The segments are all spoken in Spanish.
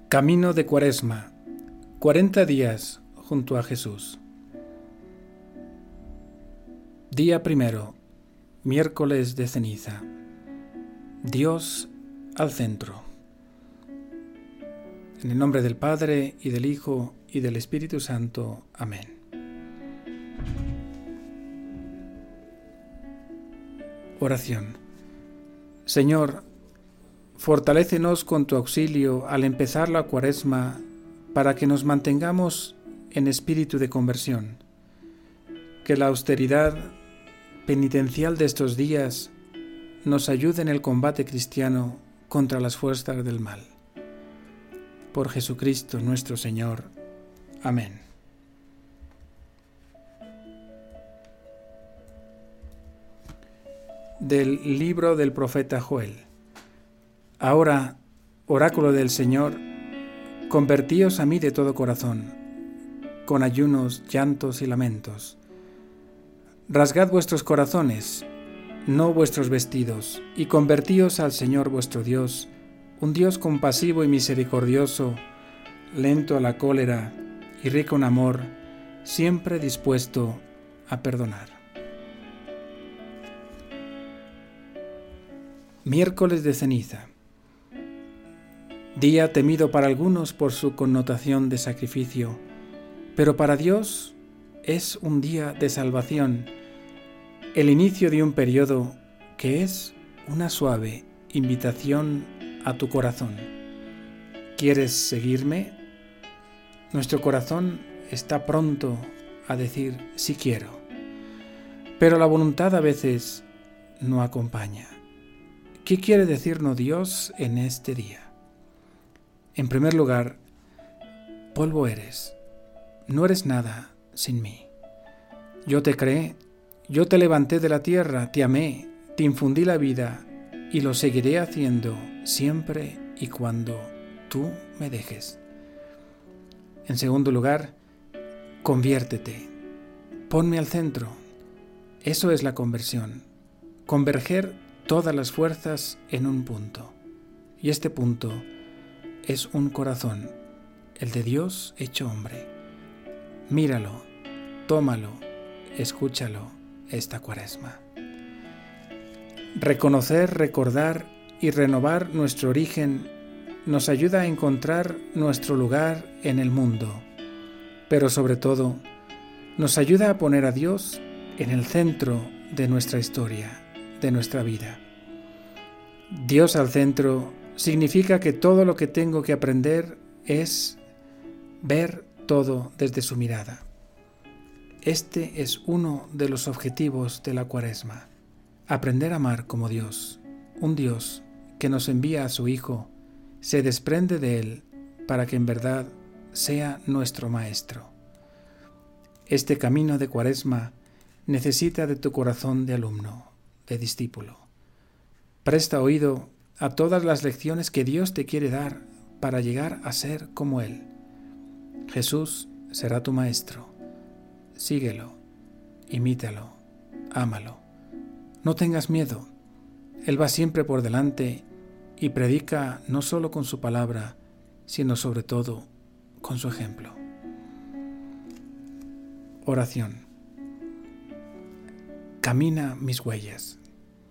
Camino de Cuaresma, 40 días junto a Jesús. Día primero, miércoles de ceniza. Dios al centro. En el nombre del Padre, y del Hijo, y del Espíritu Santo. Amén. Oración. Señor, fortalécenos con tu auxilio al empezar la Cuaresma para que nos mantengamos en espíritu de conversión. Que la austeridad penitencial de estos días nos ayude en el combate cristiano contra las fuerzas del mal. Por Jesucristo nuestro Señor. Amén. Del libro del profeta Joel. Ahora, oráculo del Señor, convertíos a mí de todo corazón, con ayunos, llantos y lamentos. Rasgad vuestros corazones, no vuestros vestidos, y convertíos al Señor vuestro Dios, un Dios compasivo y misericordioso, lento a la cólera y rico en amor, siempre dispuesto a perdonar. Miércoles de ceniza. Día temido para algunos por su connotación de sacrificio, pero para Dios es un día de salvación, el inicio de un periodo que es una suave invitación a tu corazón. ¿Quieres seguirme? Nuestro corazón está pronto a decir sí quiero, pero la voluntad a veces no acompaña. ¿Qué quiere decirnos Dios en este día? En primer lugar, polvo eres, no eres nada sin mí. Yo te creé, yo te levanté de la tierra, te amé, te infundí la vida y lo seguiré haciendo siempre y cuando tú me dejes. En segundo lugar, conviértete, ponme al centro. Eso es la conversión, converger todas las fuerzas en un punto. Y este punto es un corazón, el de Dios hecho hombre. Míralo, tómalo, escúchalo esta Cuaresma. Reconocer, recordar y renovar nuestro origen nos ayuda a encontrar nuestro lugar en el mundo, pero sobre todo nos ayuda a poner a Dios en el centro de nuestra historia, de nuestra vida. Dios al centro significa que todo lo que tengo que aprender es ver todo desde su mirada. Este es uno de los objetivos de la Cuaresma, aprender a amar como Dios, un Dios que nos envía a su Hijo, se desprende de Él para que en verdad sea nuestro Maestro. Este camino de Cuaresma necesita de tu corazón de alumno, de discípulo. Presta oído a todas las lecciones que Dios te quiere dar para llegar a ser como Él. Jesús será tu maestro. Síguelo, imítalo, ámalo. No tengas miedo. Él va siempre por delante y predica no solo con su palabra, sino sobre todo con su ejemplo. Oración. Camina mis huellas.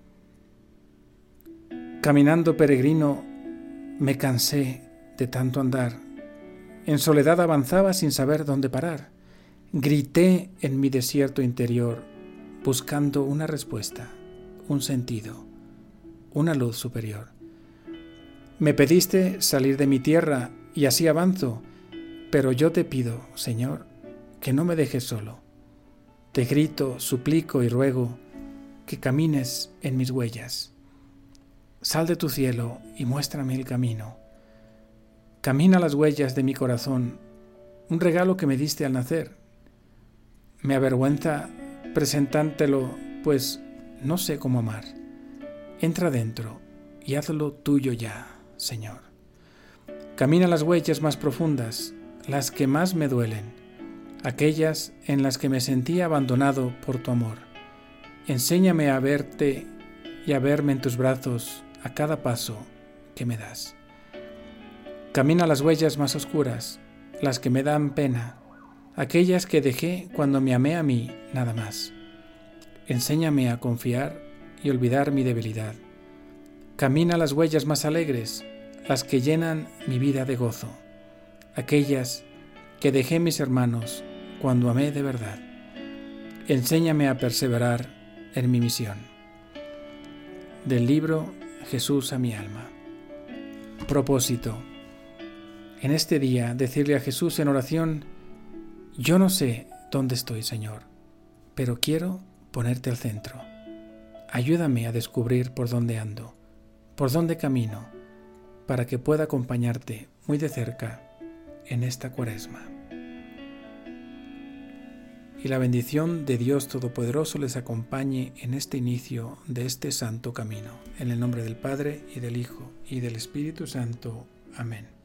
Caminando peregrino, me cansé de tanto andar. En soledad avanzaba sin saber dónde parar. Grité en mi desierto interior, buscando una respuesta, un sentido, una luz superior. Me pediste salir de mi tierra y así avanzo, pero yo te pido, Señor, que no me dejes solo. Te grito, suplico y ruego que camines en mis huellas. Sal de tu cielo y muéstrame el camino. Camina las huellas de mi corazón, un regalo que me diste al nacer. Me avergüenza presentántelo, pues no sé cómo amar. Entra dentro y hazlo tuyo ya, Señor. Camina las huellas más profundas, las que más me duelen, aquellas en las que me sentí abandonado por tu amor. Enséñame a verte y a verme en tus brazos a cada paso que me das. Camina las huellas más oscuras, las que me dan pena, aquellas que dejé cuando me amé a mí nada más. Enséñame a confiar y olvidar mi debilidad. Camina las huellas más alegres, las que llenan mi vida de gozo, aquellas que dejé mis hermanos cuando amé de verdad. Enséñame a perseverar en mi misión. Del libro Jesús a mi alma. Propósito. En este día decirle a Jesús en oración: yo no sé dónde estoy, Señor, pero quiero ponerte al centro. Ayúdame a descubrir por dónde ando, por dónde camino, para que pueda acompañarte muy de cerca en esta Cuaresma. Y la bendición de Dios Todopoderoso les acompañe en este inicio de este santo camino. En el nombre del Padre, y del Hijo, y del Espíritu Santo. Amén.